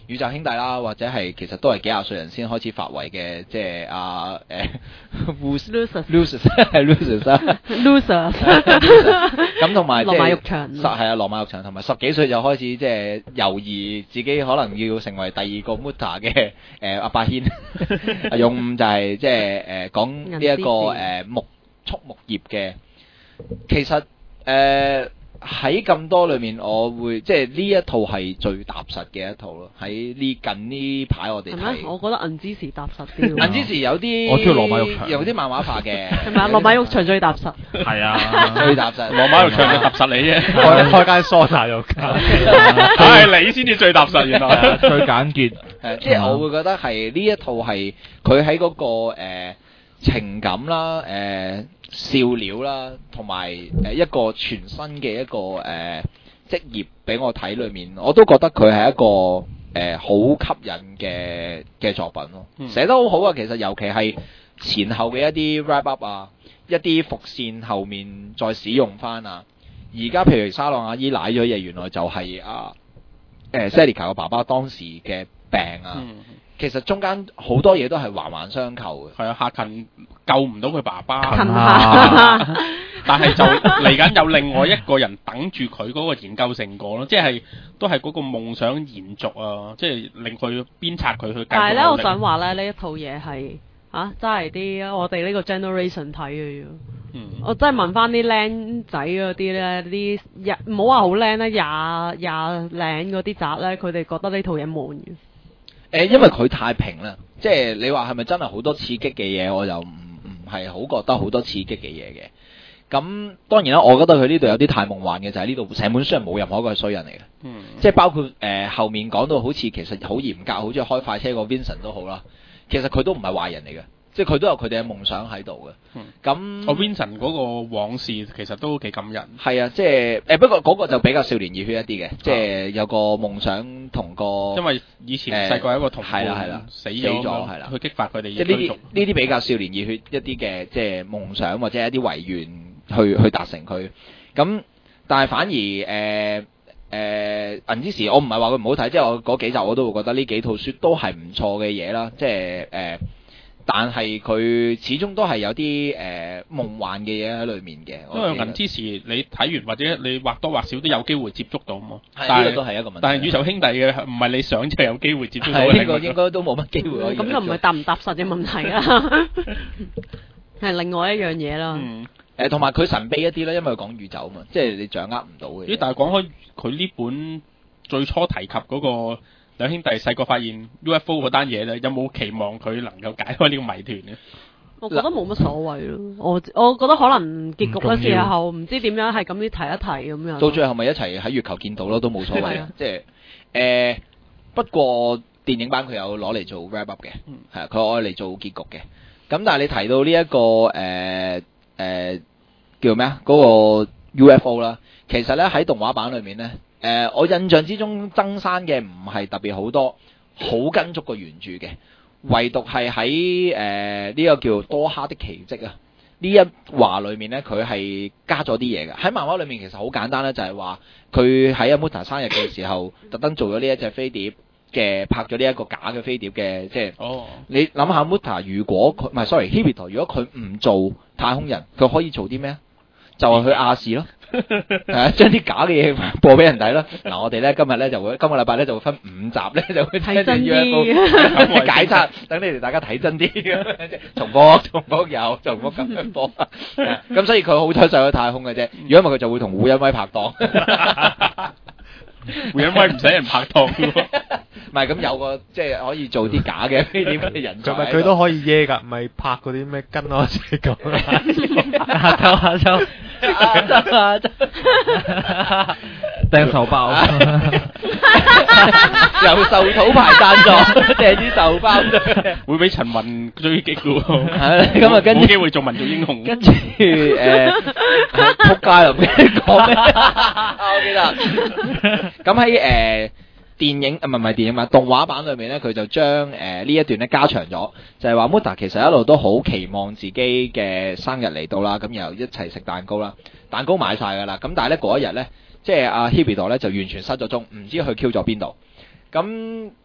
Speaker 1: 宇宙兄弟啦，或者係其實都係幾廿歲人先開始發圍嘅，即係阿誒 Lucius 係 Lucius 啊
Speaker 4: Lucius
Speaker 1: 咁同埋即係
Speaker 4: 羅馬浴場
Speaker 1: 十係啊羅馬浴場，同埋十幾歲就開始即係猶豫自己可能要成為第二個 Muta 嘅誒阿伯軒，阿勇五就係即係誒講呢一個誒木畜牧業嘅，其實誒。喺咁多裏面，我會即係呢一套係最踏實嘅一套咯。喺呢近呢排我哋睇，
Speaker 4: 我覺得銀之時踏實啲。
Speaker 1: 銀之時有啲
Speaker 5: 我中意羅馬浴場，
Speaker 1: 有啲漫畫化嘅。
Speaker 4: 係咪啊？羅馬浴場最踏實。
Speaker 5: 係啊，
Speaker 1: 最踏實。
Speaker 3: 羅馬浴場嘅踏實你啫，
Speaker 2: 開開間桑拿浴間，
Speaker 3: 係你先至最踏實原來。
Speaker 5: 最簡潔。
Speaker 1: 誒，即係我會覺得係呢一套係佢喺嗰個誒情感啦，誒。笑料啦，同埋誒一個全新嘅一個誒、呃、職業俾我睇裏面，我都覺得佢係一個誒好、呃、吸引嘅嘅作品咯。嗯、寫得好好啊，其實尤其係前後嘅一啲 wrap up 啊，一啲伏線後面再使用翻啊。而家譬如沙朗阿姨瀨咗嘢，原來就係啊誒 Selika 個爸爸當時嘅病啊。嗯其實中間好多嘢都係環環相扣嘅。
Speaker 3: 係啊，夏勤救唔到佢爸爸，
Speaker 4: 啊、
Speaker 3: 但係就嚟緊有另外一個人等住佢嗰個研究成果咯，即係都係嗰個夢想延續啊，即係令佢鞭策佢去繼續努力。
Speaker 4: 但係咧，我想話咧，呢一套嘢係嚇真係啲我哋呢個 generation 睇嘅要。嗯、我真係問翻啲僆仔嗰啲咧，啲廿唔好話好僆咧，廿廿零嗰啲宅咧，佢哋覺得呢套嘢悶嘅。
Speaker 1: 誒，因為佢太平啦，即係你話係咪真係好多刺激嘅嘢？我就唔唔係好覺得好多刺激嘅嘢嘅。咁當然啦，我覺得佢呢度有啲太夢幻嘅，就係呢度成本書係冇任何一個係衰人嚟嘅。嗯，即係包括誒、呃、後面講到好似其實好嚴格，好似開快車個 Vincent 都好啦。其實佢都唔係壞人嚟嘅，即係佢都有佢哋嘅夢想喺度嘅。嗯，咁
Speaker 3: 我 Vincent 嗰個往事其實都幾感人。
Speaker 1: 係啊，即係誒不過嗰個就比較少年熱血一啲嘅，即係有個夢想同個。
Speaker 3: 因為以前細個有一個同伴
Speaker 1: 係啦係啦
Speaker 3: 死咗，
Speaker 1: 係啦，
Speaker 3: 去激發佢哋。
Speaker 1: 即係呢啲呢啲比較少年熱血一啲嘅，即係夢想或者一啲遺願去去達成佢。咁但係反而誒誒銀之時，我唔係話佢唔好睇，即係我嗰幾集我都會覺得呢幾套書都係唔錯嘅嘢啦，即係誒。呃但係佢始終都係有啲誒、呃、夢幻嘅嘢喺裏面嘅。
Speaker 3: 因為銀之時你睇完或者你或多或少都有機會接觸到嘛。
Speaker 1: 係呢個都係一個問題。
Speaker 3: 但係宇宙兄弟嘅唔係你想就有機會接觸到。
Speaker 1: 係呢個應該都冇乜機會可以。
Speaker 4: 咁就唔係搭唔搭實嘅問題啦，係另外一樣嘢啦。
Speaker 3: 嗯。
Speaker 1: 誒，同埋佢神秘一啲啦，因為佢講宇宙嘛，即係你掌握唔到嘅。
Speaker 3: 咦？但係講開佢呢本最初提及嗰個兩兄弟細個發現 U F O 嗰單嘢咧，有冇期望佢能夠解開呢個謎團咧？
Speaker 4: 我覺得冇乜所謂咯，我我覺得可能結局嘅時候唔知點樣係咁樣提一提咁樣。
Speaker 1: 到最後咪一齊喺月球見到咯，都冇所謂啊！即係誒，不過電影版佢有攞嚟做 wrap up 嘅，係啊，佢攞嚟做結局嘅。咁但係你提到呢、這、一個誒誒、呃呃、叫咩啊？嗰、那個 U F O 啦，其實咧喺動畫版裏面咧，誒、呃、我印象之中增刪嘅唔係特別好多，好跟足個原著嘅。唯獨係喺誒呢個叫多哈的奇蹟啊呢一話裏面咧，佢係加咗啲嘢嘅。喺漫畫裏面其實好簡單咧，就係話佢喺阿 Muta 生日嘅時候，特登做咗呢一隻飛碟嘅，拍咗呢一個假嘅飛碟嘅，即係、oh. 你諗下 Muta 如果佢唔係 sorry，Hibito 如果佢唔做太空人，佢可以做啲咩啊？就係去亞視咯。係啊，將啲假嘅嘢播俾人睇啦。嗱，我哋咧今日咧就會今個禮拜咧就會分五集咧就會
Speaker 4: 睇真啲
Speaker 1: 解拆，等你哋大家睇真啲，重播重播有重播咁樣播。咁所以佢好彩上咗太空嘅啫。如果唔係佢就會同胡恩威拍檔。
Speaker 3: 胡恩威唔使人拍檔嘅喎。
Speaker 1: 唔係咁有個即係可以做啲假嘅飛碟嘅人才。
Speaker 2: 咁咪佢都可以耶㗎，咪拍嗰啲咩跟我一齊咁。
Speaker 5: 下周下周。掟手包，
Speaker 1: 由壽土牌贊助，掟啲壽包，
Speaker 3: 會俾陳雲追擊嘅喎。
Speaker 1: 係咁啊，跟住
Speaker 3: 冇機會做民族英雄。
Speaker 1: 跟住誒，撲街啦！唔記得講咩？我記得。咁喺誒電影啊，唔係唔係電影版，動畫版裏面咧，佢就將誒呢一段咧加長咗，就係話 Muta 其實一路都好期望自己嘅生日嚟到啦，咁然後一齊食蛋糕啦，蛋糕買晒㗎啦，咁但係咧嗰一日咧。即係阿 Hibito 咧就完全失咗蹤，唔知去 Q 咗邊度。咁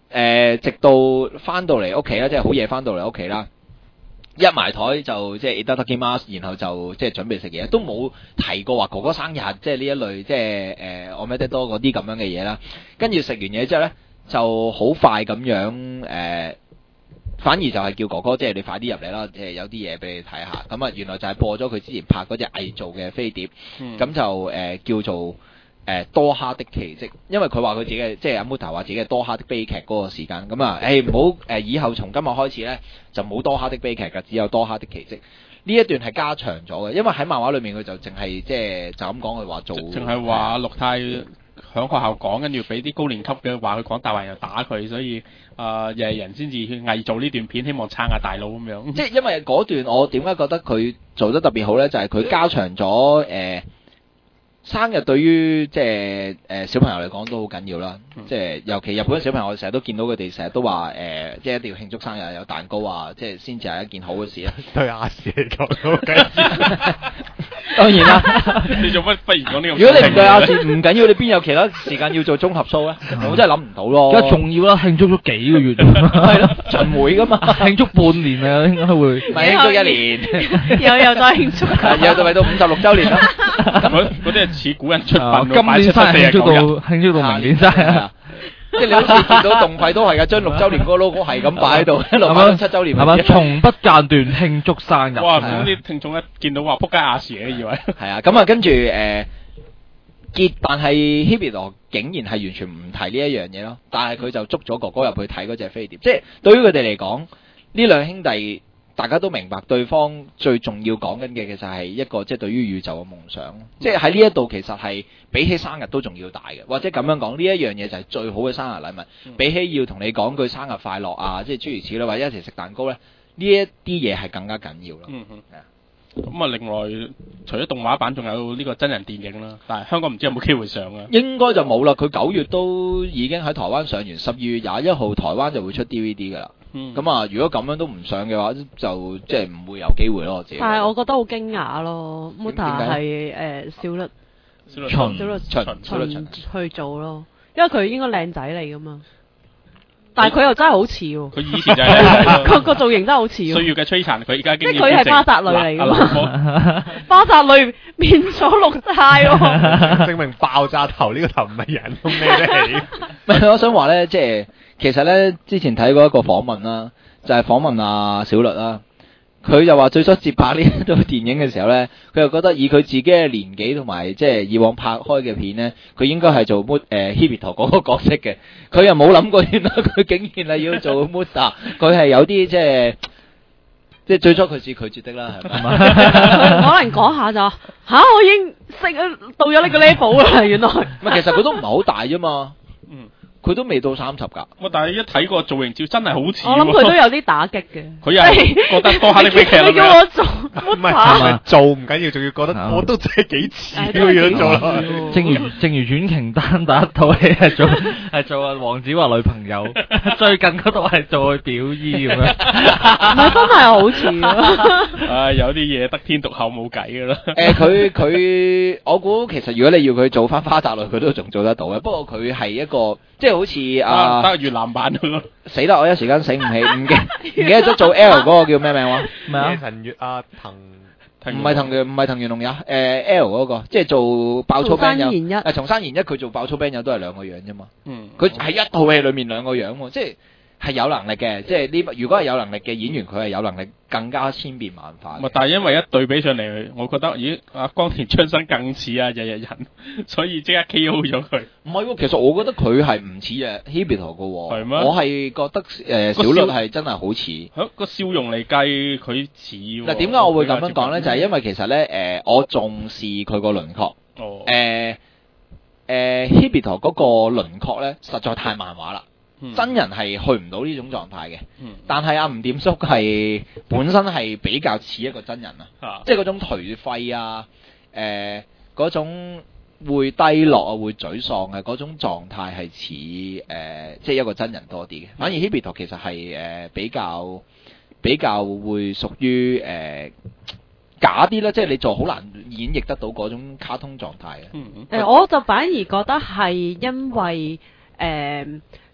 Speaker 1: 呃、直到翻到嚟屋企啦，即係好夜翻到嚟屋企啦。一埋台就即係 itadakimasu，然後就即係準備食嘢，都冇提過話哥哥生日，即係呢一類即係誒我咩得多嗰啲咁樣嘅嘢啦。跟住食完嘢之後咧，就好快咁樣誒、呃，反而就係叫哥哥，即係你快啲入嚟啦，即係有啲嘢俾你睇下。咁啊，原來就係播咗佢之前拍嗰隻偽造嘅飛碟，咁、嗯、就誒、呃、叫做。誒、呃、多哈的奇蹟，因為佢話佢自己嘅即係阿 Muta 話自己係多哈的悲劇嗰個時間，咁啊誒唔好誒以後從今日開始咧就冇多哈的悲劇㗎，只有多哈的奇蹟。呢一段係加長咗嘅，因為喺漫畫裏面佢就淨係即係就咁講佢話做，淨係話陸太響學校講，跟住俾啲高年級嘅話佢講大話又打佢，所以啊日日人先至去偽造呢段片，希望撐下大佬咁樣。即係因為嗰段我點解覺得佢做得特別好咧？就係、是、佢加長咗誒。呃生日對於即係誒小朋友嚟講都好緊要啦，嗯、即係尤其日本嘅小朋友，我成日都見到佢哋成日都話誒、呃，即係一定要慶祝生日有蛋糕啊，即係先至係一件好嘅事啊。對亞視嚟講都好緊要。當然啦，你做乜忽然講呢個？如果你唔對亞視唔緊要，你邊有其他時間要做綜合 show 咧？我真係諗唔到咯。而家重要啦，慶祝咗幾個月，係咯，巡迴噶嘛，慶祝半年啊，應該會。唔係慶祝一年，又又再慶祝，又到嚟到五十六週年啦。咁嗰啲係似古人出殯，今年生日慶祝到慶祝到明年生日。即係你好似見到動費都係㗎，將六週年嗰個 logo 係咁擺喺度，一路擺到七週年。係嘛？從不間斷慶祝生日。哇！咁啲聽眾一見到話撲街亞視嘅以為。係啊，咁啊跟住誒結，但係 Hibito 竟然係完全唔提呢一樣嘢咯。但係佢就捉咗哥哥入去睇嗰隻飛碟。即係對於佢哋嚟講，呢兩兄弟大家都明白對方最重要講緊嘅其實係一個即係對於宇宙嘅夢想。即係喺呢一度其實係比起生日都仲要大嘅，或者咁樣講呢一樣嘢就係最好嘅生日禮物。嗯、比起要同你講句生日快樂啊，即係諸如此類，或者一齊食蛋糕咧，呢一啲嘢係更加緊要咯。嗯嗯。咁啊，另外除咗動畫版，仲有呢個真人電影啦，但係香港唔知有冇機會上啊？應該就冇啦，佢九月都已經喺台灣上完，十二月廿一號台灣就會出 D V D 噶啦。咁啊、嗯，如果咁樣都唔上嘅話，就即係唔會有機會咯。我自己。但係我覺得好驚訝咯 Muta 係誒小律秦小律秦小律秦去做咯，因為佢應該靚仔嚟噶嘛。但係佢又真係好似喎，佢以前就係個個造型真係好似喎。歲月嘅摧殘，佢而家即係佢係巴扎女嚟㗎嘛？巴扎女變咗綠太喎，證明爆炸頭呢個頭唔係人都孭得起。唔係，我想話咧，即係其實咧，之前睇過一個訪問啦，就係、是、訪問阿小律啦。佢就話最初接拍呢一套電影嘅時候咧，佢又覺得以佢自己嘅年紀同埋即係以往拍開嘅片咧，佢應該係做 Muta 誒 Hibito 嗰個角色嘅。佢又冇諗過，原來佢竟然係要做 Muta，佢係有啲即係即係最初佢是拒絕的啦，係咪？可能講下就嚇、啊，我已經升到咗呢個 level 啦，原來。唔係，其實佢都唔係好大啫嘛。嗯。佢都未到三十㗎，我但係一睇個造型照真係好似，我諗佢都有啲打擊嘅。佢又係覺得多下啲悲劇啦。你叫我做，唔係唔係做唔緊要，仲要覺得我都真係幾似咁樣做咯。正如正如阮瓊丹第一套戲係做係做阿黃子華女朋友，最近嗰套係做佢表姨咁樣，唔係真係好似咯。唉，有啲嘢得天獨厚冇計㗎啦。誒，佢佢我估其實如果你要佢做翻花澤類，佢都仲做得到嘅。不過佢係一個即係好似啊，得越南版咯。死啦！我一時間醒唔起，唔記唔記得咗做 L 嗰個叫咩名話？咩啊？陳月啊，藤唔係藤原唔係藤原龍也，誒 L 嗰個即係做爆粗 band 友。誒松山賢一佢做爆粗 band 友都係兩個樣啫嘛。嗯。佢喺一套戲裏面兩個樣喎，即係。係有能力嘅，即係呢。如果係有能力嘅演員，佢係有能力更加千變萬化。但係因為一對比上嚟，我覺得咦，阿岡田將生更似啊日日人，所以即刻 K O 咗佢。唔係喎，其實我覺得佢係唔似啊 Hibito 嘅喎。係咩？我係覺得誒、呃、小律係真係好似。喺個笑容嚟計，佢似。嗱，點解我會咁樣講咧？就係因為其實咧誒、呃，我重視佢個輪廓。哦。誒誒、呃呃、Hibito 嗰個輪廓咧，實在太漫畫啦。真人係去唔到呢種狀態嘅，嗯、但係阿吳店叔係本身係比較似一個真人啊，即係嗰種頹廢啊，誒、呃、嗰種會低落啊，會沮喪嘅嗰種狀態係似誒即係一個真人多啲嘅。反而 Hibito 其實係誒、呃、比較比較會屬於誒、呃、假啲啦，即係你就好難演繹得到嗰種卡通狀態嘅。誒、嗯嗯呃，我就反而覺得係因為誒。呃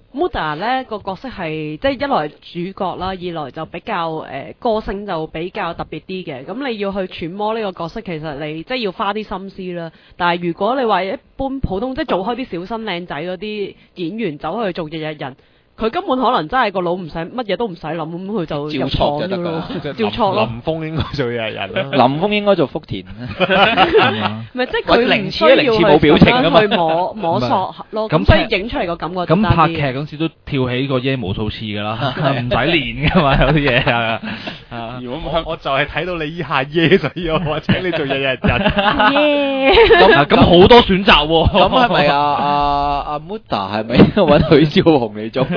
Speaker 4: Muta 咧個角色係即係一來主角啦，二來就比較誒、呃、個性就比較特別啲嘅。咁你要去揣摩呢個角色，其實你即係要花啲心思啦。但係如果你話一般普通即係做開啲小生靚仔嗰啲演員走去做日日人，佢根本可能真係個腦唔使乜嘢都唔使諗，咁佢就入廠㗎咯，照錯咯。
Speaker 2: 林峰應該做日日人啦，
Speaker 1: 林峰應該做福田。
Speaker 4: 唔係即係佢唔需要
Speaker 1: 零次冇表情㗎嘛
Speaker 4: 去摸摸索咯，咁所以影出嚟個感覺就
Speaker 5: 咁拍劇
Speaker 4: 單啲
Speaker 5: 嗰時都跳起個耶無數次㗎啦，唔使練㗎嘛，有啲嘢啊。
Speaker 3: 如果香
Speaker 2: 我就係睇到你依下耶，所以我請你做日日人。
Speaker 4: 耶！
Speaker 5: 咁咁好多選擇喎。
Speaker 1: 咁係咪啊啊啊 Muta 係咪揾許紹雄嚟做？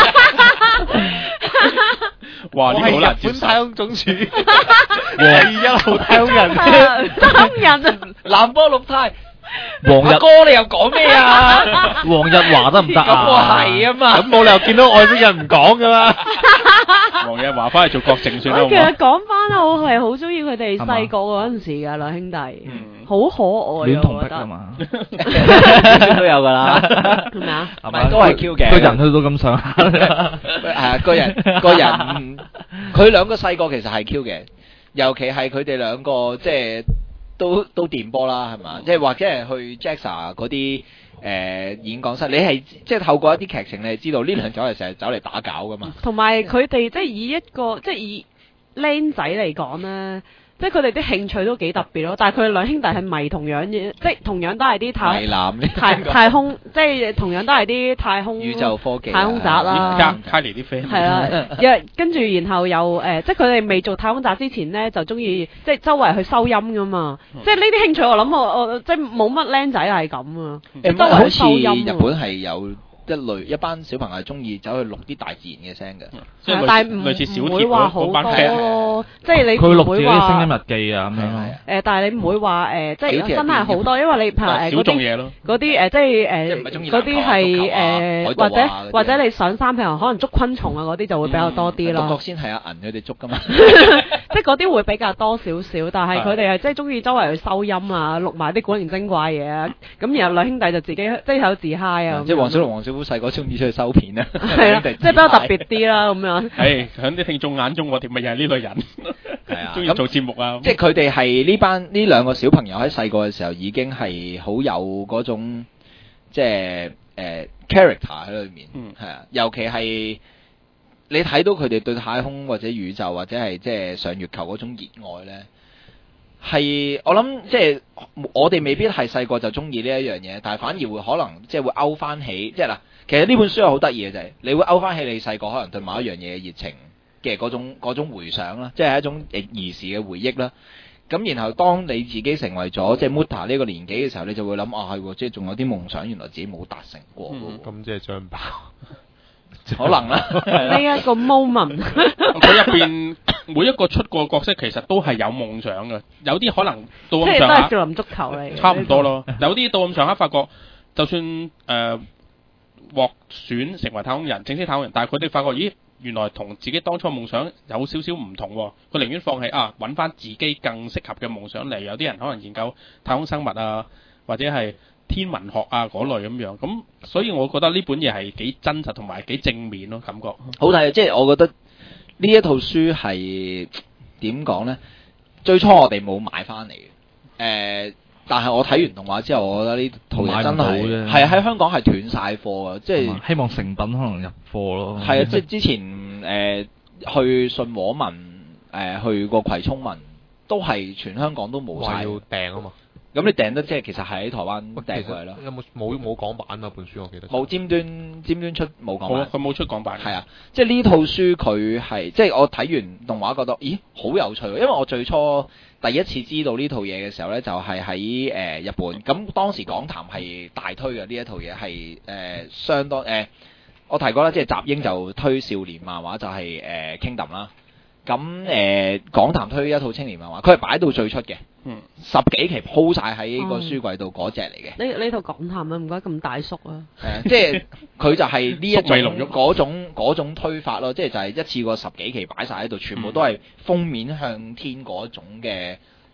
Speaker 3: 哇！呢個好難接受。
Speaker 2: 日本太空總署第一號太空人，
Speaker 4: 三人啊！
Speaker 1: 南波綠太，
Speaker 5: 黃日
Speaker 1: 阿哥你又講咩啊？
Speaker 5: 黃日華得唔得啊？
Speaker 1: 咁我係啊嘛。
Speaker 2: 咁冇理由見到外星人唔講噶嘛？
Speaker 3: 黃日華翻去做國政算啦，好
Speaker 4: 我其實
Speaker 3: 唔好？
Speaker 4: 講翻，我係好中意佢哋細個嗰陣時㗎兩兄弟，好可愛啊！
Speaker 5: 戀童
Speaker 4: 我覺得
Speaker 5: 癖啊嘛，
Speaker 1: 都有㗎啦。
Speaker 4: 係咪啊？
Speaker 5: 係
Speaker 1: 咪都係 Q 嘅
Speaker 5: 個人去到咁上下。
Speaker 1: 係啊，個人個人，佢兩個細個其實係 Q 嘅，尤其係佢哋兩個即係都都電波啦，係嘛？即係或者係去 Jaxa 嗰啲誒演講室，你係即係透過一啲劇情，你係知道呢兩組係成日走嚟打攪噶嘛。
Speaker 4: 同埋佢哋即係以一個即係以僆仔嚟講咧。即係佢哋啲興趣都幾特別咯，但係佢哋兩兄弟係迷同樣嘅，即係同樣都係啲太
Speaker 1: 迷男呢
Speaker 4: 太太空，即係同樣都係啲太空
Speaker 1: 宇宙科技啊
Speaker 4: 太空宅啦。
Speaker 3: 卡卡尼啲 friend
Speaker 4: 係啦，又跟住然後又誒、呃，即係佢哋未做太空宅之前咧，就中意即係周圍去收音噶嘛。
Speaker 3: 嗯、
Speaker 4: 即係呢啲興趣，我諗我我即係冇乜僆仔係咁啊。
Speaker 1: 誒，
Speaker 4: 周圍
Speaker 1: 好似
Speaker 4: 去收音啊
Speaker 1: 日本係有一類一班小朋友係中意走去錄啲大自然嘅聲嘅。
Speaker 3: 即係
Speaker 4: 但係唔
Speaker 3: 類似小
Speaker 4: 唔會
Speaker 3: 貼
Speaker 4: 話好多
Speaker 3: 嗰班 friend
Speaker 4: 咯，即係你
Speaker 5: 佢錄自己
Speaker 4: 唔會話
Speaker 5: 聲音日記啊咁樣咯。
Speaker 4: 誒，但係你唔會話誒，即係
Speaker 1: 小貼
Speaker 4: 真係好多，因為你譬如誒
Speaker 3: 小
Speaker 4: 嗰啲
Speaker 3: 眾嘢咯。
Speaker 4: 嗰啲誒，即係
Speaker 1: 即係唔係鍾意
Speaker 4: 誒嗰啲係
Speaker 1: 籃球啊
Speaker 4: 誒，
Speaker 1: 海
Speaker 4: 或者
Speaker 1: 盜啊嗰啲
Speaker 4: 或者你上山，譬如可能捉昆蟲啊嗰啲就會比較多啲
Speaker 1: 獨角
Speaker 4: 咯。
Speaker 1: 仙係阿銀佢哋捉噶嘛。
Speaker 4: 即係嗰啲會比較多少少，但係佢哋係即係中意周圍去收音啊，錄埋啲古靈精怪嘢啊。咁然後兩兄弟就自己即係喺度自嗨啊。
Speaker 1: 即係黃小龍、黃小虎細個中意出去收片啊。
Speaker 4: 係啦，即係比較特別啲啦咁樣。
Speaker 3: 誒，喺啲聽眾眼中，我哋咪又係呢類人，
Speaker 1: 係啊，
Speaker 3: 中意做節目啊。
Speaker 1: 即係佢哋係呢班呢兩個小朋友喺細個嘅時候已經係好有嗰種即係誒、呃、character 喺裏面，
Speaker 3: 嗯，
Speaker 1: 係啊，尤其係你睇到佢哋對太空或者宇宙或者係即係上月球嗰種熱愛咧，係我諗即係我哋未必係細個就中意呢一樣嘢，但係反而會可能即係會勾翻起，即係嗱，其實呢本書係好得意嘅就係，你會勾翻起你細個可能對某一樣嘢嘅熱情嘅嗰種嗰種回想啦，即係一種誒兒時嘅回憶啦。咁然後當你自己成為咗即係 Muta 呢個年紀嘅時候，你就會諗啊係喎，即係仲有啲夢想原來自己冇達成過嘅喎。
Speaker 2: 咁即係張爆，
Speaker 1: 可能啦。
Speaker 4: 呢一個 moment，
Speaker 3: 佢入邊每一個出過嘅角色其實都係有夢想嘅，有啲可能到
Speaker 4: 即係都
Speaker 3: 咁上下，
Speaker 4: 係少林足球嚟。
Speaker 3: 差唔多咯。有啲到咁上下發覺，就算誒、呃、獲選成為太空人，正式太空人，但係佢哋發覺，咦，原來同自己當初夢想有少少唔同喎。佢寧願放棄啊，揾翻自己更適合嘅夢想嚟。有啲人可能研究太空生物啊，或者係天文學啊嗰類咁樣。咁所以我覺得呢本嘢係幾真實同埋幾正面咯，感覺。
Speaker 1: 好睇，即係我覺得呢一套書係點講呢？最初我哋冇買翻嚟嘅，誒、呃，但係我睇完動畫之後，我覺得呢套嘢真係係喺香港係斷晒貨啊！即係
Speaker 5: 希望成品可能入貨咯。
Speaker 1: 係啊，即係之前誒、呃、去信和文誒、呃、去過葵涌文，都係全香港都冇晒。
Speaker 2: 話要訂啊嘛。
Speaker 1: 咁你訂得即係其實係喺台灣訂過嚟咯。
Speaker 2: 有冇冇冇港版啊？本書我記得
Speaker 1: 冇尖端尖端出冇港版，
Speaker 3: 佢冇出港版。
Speaker 1: 係啊，即係呢套書佢係即係我睇完動畫覺得，咦好有趣，因為我最初第一次知道呢套嘢嘅時候呢，就係喺誒日本。咁當時港壇係大推嘅呢一套嘢，係誒相當誒、呃，我提過啦，即係集英就推少年漫畫就係、是、誒、呃、Kingdom 啦。咁誒、呃、港壇推一套青年漫畫，佢係擺到最出嘅，
Speaker 3: 嗯，十
Speaker 1: 幾期鋪晒喺個書櫃度嗰隻嚟嘅。
Speaker 4: 呢呢套港壇啊，唔該咁大叔啊！
Speaker 1: 係啊，即係佢就係呢一
Speaker 3: 宿味濃郁
Speaker 1: 種嗰種嗰種推法咯，即係就係一次過十幾期擺晒喺度，全部都係封面向天嗰種嘅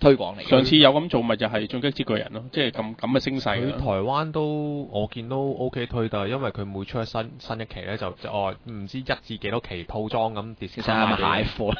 Speaker 1: 推廣嚟嘅。
Speaker 3: 上次有咁做咪就係進擊之巨人咯，即係咁咁嘅聲勢
Speaker 2: 佢
Speaker 3: 咯。
Speaker 2: 台灣都我見都 OK 推得，因為佢每出一新新一期咧就就哦唔知一至幾多期套裝咁跌先
Speaker 1: 其實係咪蟹貨？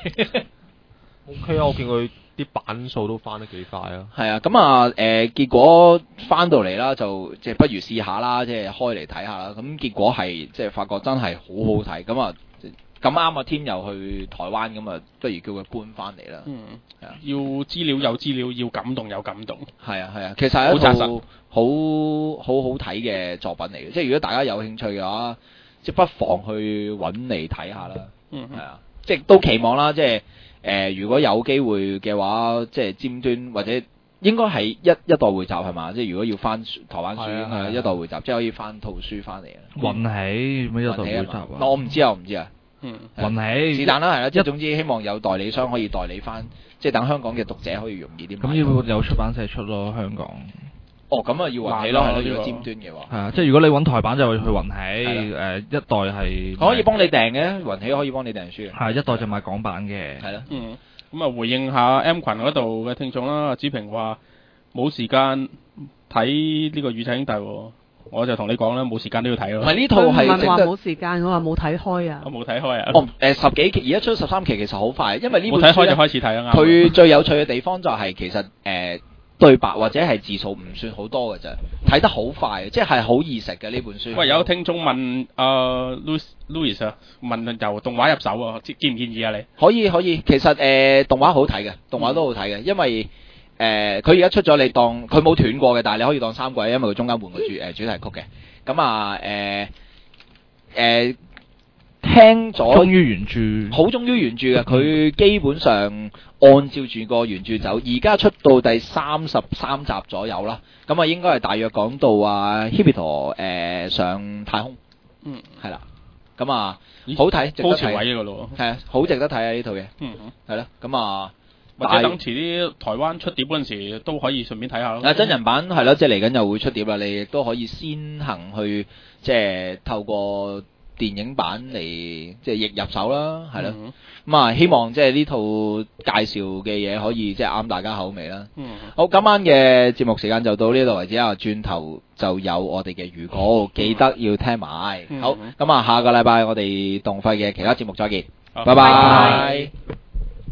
Speaker 2: OK 啊，我見佢啲版數都翻得幾快啊。
Speaker 1: 係啊，咁啊誒，結果翻到嚟啦，就即係不如試下啦，即係開嚟睇下啦。咁結果係即係發覺真係好好睇，咁啊咁啱啊添又去台灣，咁啊不如叫佢搬翻嚟啦。
Speaker 3: 嗯，
Speaker 1: 係啊，
Speaker 3: 要資料有資料，要感動有感動。
Speaker 1: 係啊係啊，其實係一
Speaker 3: 好紮實
Speaker 1: 套好好好睇嘅作品嚟嘅，即係如果大家有興趣嘅話，即係不妨去揾嚟睇下啦。
Speaker 3: 嗯
Speaker 1: 係啊，即係都期望啦，即係誒、呃，如果有機會嘅話，即係尖端或者應該係一一代匯集係嘛？即係如果要翻台灣書，應該係一代匯集，即係可以翻套書翻嚟啊。
Speaker 5: 運起乜一代
Speaker 1: 運起啊嘛
Speaker 5: 匯集啊？
Speaker 1: 我唔知啊，我唔知啊。
Speaker 3: 嗯，
Speaker 5: 運起
Speaker 1: 是但啦，係啦，即係總之希望有代理商可以代理翻，即係等香港嘅讀者可以容易啲買。
Speaker 5: 咁要有出版社出咯，香港。
Speaker 1: 哦，咁啊要運起咯，係咯，
Speaker 3: 難啊呢個
Speaker 1: 如果尖端嘅話。
Speaker 5: 係啊，即係如果你揾台版就去運起，
Speaker 1: 係
Speaker 5: 誒一代係
Speaker 1: 佢可以幫你訂嘅，雲起可以幫你訂書嘅。
Speaker 5: 係一代就買港版嘅。
Speaker 1: 係咯，
Speaker 3: 嗯，咁啊回應下 M 群嗰度嘅聽眾啦，阿子平話冇時間睇呢個宇宙兄弟喎，我就同你講啦，冇時間都要睇咯。
Speaker 1: 唔係呢套
Speaker 4: 佢唔
Speaker 1: 係值得。
Speaker 4: 係話冇時間，我話冇睇開啊
Speaker 3: 我。冇睇開啊，
Speaker 1: 哦，誒十幾期，而家出十三期其實好快，因為呢
Speaker 3: 冇睇開就
Speaker 1: 本書呢
Speaker 3: 開始睇啊，啱。
Speaker 1: 佢最有趣嘅地方就係其實誒、呃、對白或者係字數唔算好多嘅啫，睇得好快，即係好易食嘅呢本書。
Speaker 3: 喂，有聽眾問啊 Louis Louis 啊，問由動畫入手啊，建建唔建議啊你？
Speaker 1: 可以可以，其實誒、呃、動畫好睇嘅，動畫都好睇嘅，因為誒佢而家出咗，你當佢冇斷過嘅，但係你可以當三季，因為佢中間換個主誒、呃、主題曲嘅。咁啊誒誒聽咗
Speaker 5: 忠於原著。
Speaker 1: 好忠於原著嘅，佢基本上按照住個原著走，而家出到第三十三集左右啦。咁啊，應該係大約講到啊 Hibito 誒上太空，
Speaker 3: 嗯，
Speaker 1: 係啦。咁啊，
Speaker 3: 咦
Speaker 1: 好睇，值得
Speaker 3: 高潮位
Speaker 1: 睇，
Speaker 3: 嘅噶咯
Speaker 1: 係啊，好值得睇啊呢套嘢，
Speaker 3: 嗯，
Speaker 1: 係咯。咁啊，
Speaker 3: 或者等遲啲台灣出碟嗰陣時，都可以順便睇下咯。
Speaker 1: 啊真人版係咯，即係嚟緊又會出碟啦，你亦都可以先行去即係透過電影版嚟即係譯入手啦，係咯。
Speaker 3: 嗯
Speaker 1: 咁啊，希望即係呢套介紹嘅嘢可以即係啱大家口味啦。
Speaker 3: 嗯，
Speaker 1: 好，今晚嘅節目時間就到呢度為止啊！轉頭就有我哋嘅預告，記得要聽埋。
Speaker 3: 嗯
Speaker 1: 好，咁啊，下個禮拜我哋動費嘅其他節目再見，
Speaker 3: 好
Speaker 1: 拜拜。